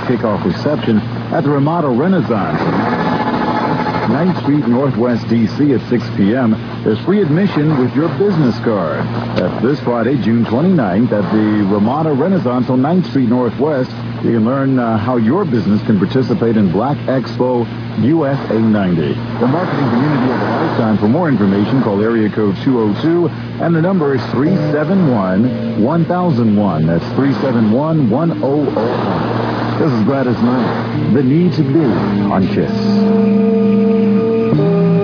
kickoff reception at the Ramada Renaissance, 9th Street Northwest, D.C. at 6 p.m. There's free admission with your business card. That's this Friday, June 29th, at the Ramada Renaissance on 9th Street Northwest. You can learn how your business can participate in Black Expo USA 90. The marketing community of a lifetime. For more information, call area code 202, and the number is 371-1001. That's 371-1001. This is Gladys Knight. The Need to Be on KISS.